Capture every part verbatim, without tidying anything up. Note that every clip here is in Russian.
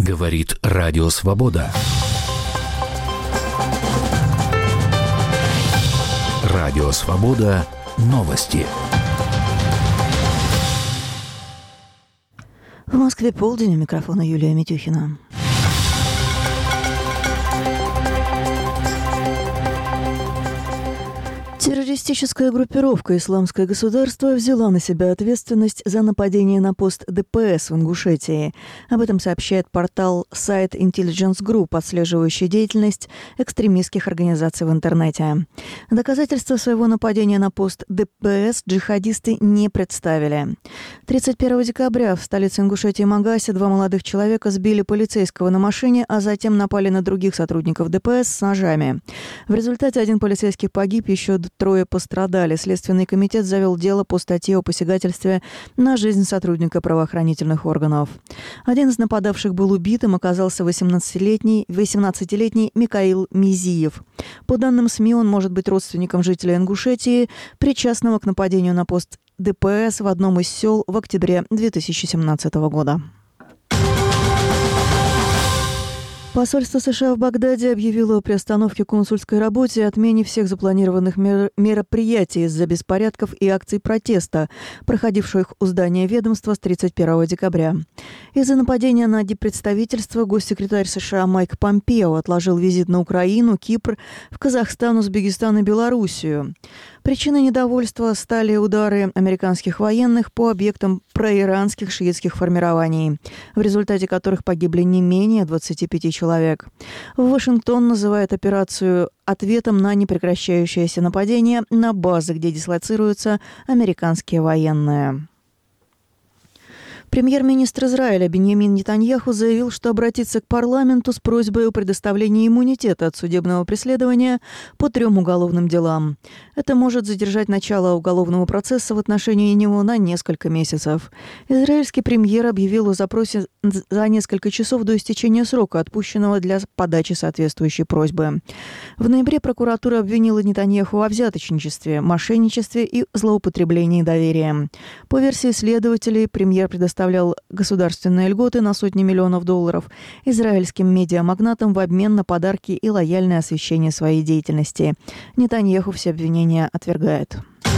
Говорит Радио Свобода. Радио Свобода. Новости. В Москве полдень. У микрофона Юлия Митюхина. Террористическая группировка «Исламское государство» взяла на себя ответственность за нападение на пост ДПС в Ингушетии. Об этом сообщает портал сайт Intelligence Group, отслеживающий деятельность экстремистских организаций в интернете. Доказательства своего нападения на пост ДПС джихадисты не представили. тридцать первого декабря в столице Ингушетии Магасе два молодых человека сбили полицейского на машине, а затем напали на других сотрудников ДПС с ножами. В результате один полицейский погиб, еще трое пострадали. Следственный комитет завел дело по статье о посягательстве на жизнь сотрудника правоохранительных органов. Один из нападавших был убитым, оказался восемнадцатилетний, восемнадцатилетний Микаил Мизиев. По данным СМИ, он может быть родственником жителя Ингушетии, причастного к нападению на пост ДПС в одном из сел в октябре две тысячи семнадцатого года. Посольство США в Багдаде объявило о приостановке консульской работы и отмене всех запланированных мер- мероприятий из-за беспорядков и акций протеста, проходивших у здания ведомства с тридцать первого декабря. Из-за нападения на диппредставительство госсекретарь США Майк Помпео отложил визит на Украину, Кипр, в Казахстан, Узбекистан и Белоруссию. Причиной недовольства стали удары американских военных по объектам проиранских шиитских формирований, в результате которых погибли не менее двадцати пяти человек. Вашингтон называет операцию ответом на непрекращающееся нападение на базы, где дислоцируются американские военные. Премьер-министр Израиля Биньямин Нетаньяху заявил, что обратится к парламенту с просьбой о предоставлении иммунитета от судебного преследования по трем уголовным делам. Это может задержать начало уголовного процесса в отношении него на несколько месяцев. Израильский премьер объявил о запросе за несколько часов до истечения срока, отпущенного для подачи соответствующей просьбы. В ноябре прокуратура обвинила Нетаньяху во взяточничестве, мошенничестве и злоупотреблении доверием. По версии следователей, премьер предоставил предоставлял государственные льготы на сотни миллионов долларов израильским медиамагнатам в обмен на подарки и лояльное освещение своей деятельности. Нетаньяху все обвинения отвергает.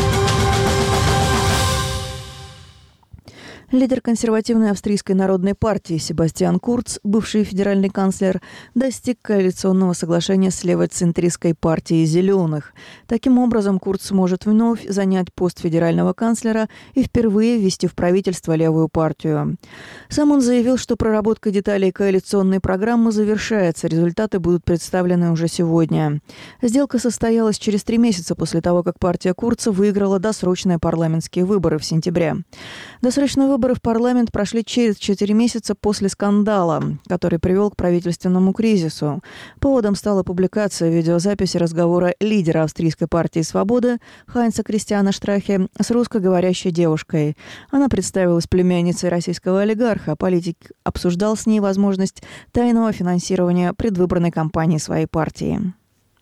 Лидер консервативной австрийской народной партии Себастьян Курц, бывший федеральный канцлер, достиг коалиционного соглашения с левоцентристской партией «Зеленых». Таким образом, Курц сможет вновь занять пост федерального канцлера и впервые ввести в правительство левую партию. Сам он заявил, что проработка деталей коалиционной программы завершается, результаты будут представлены уже сегодня. Сделка состоялась через три месяца после того, как партия Курца выиграла досрочные парламентские выборы в сентябре. Досрочные выборы Выборы в парламент прошли через четыре месяца после скандала, который привел к правительственному кризису. Поводом стала публикация видеозаписи разговора лидера австрийской партии «Свобода» Хайнца Кристиана Штрахе с русскоговорящей девушкой. Она представилась племянницей российского олигарха. Политик обсуждал с ней возможность тайного финансирования предвыборной кампании своей партии.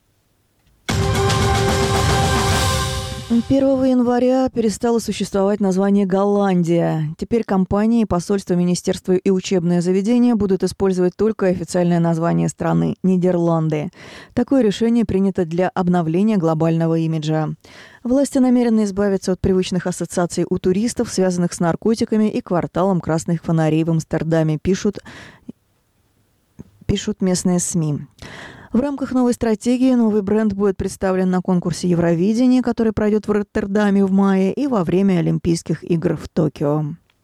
первого января перестало существовать название «Голландия». Теперь компании, посольства, министерства и учебные заведения будут использовать только официальное название страны – Нидерланды. Такое решение принято для обновления глобального имиджа. Власти намерены избавиться от привычных ассоциаций у туристов, связанных с наркотиками и кварталом красных фонарей в Амстердаме, пишут, пишут местные СМИ. В рамках новой стратегии новый бренд будет представлен на конкурсе Евровидения, который пройдет в Роттердаме в мае, и во время Олимпийских игр в Токио.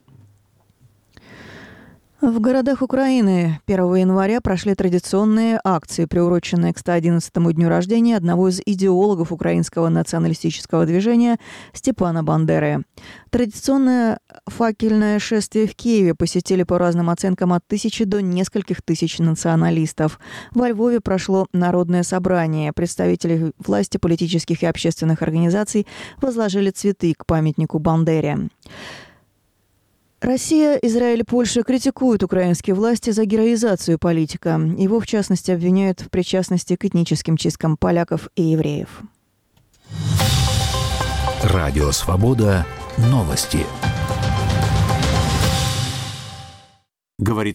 В городах Украины первого января прошли традиционные акции, приуроченные к ста одиннадцатому дню рождения одного из идеологов украинского националистического движения Степана Бандеры. Традиционное факельное шествие в Киеве посетили по разным оценкам от тысячи до нескольких тысяч националистов. Во Львове прошло народное собрание. Представители власти, политических и общественных организаций возложили цветы к памятнику Бандере. Россия, Израиль и Польша критикуют украинские власти за героизацию политика. Его, в частности, обвиняют в причастности к этническим чисткам поляков и евреев. Радио Свобода. Новости. Говорит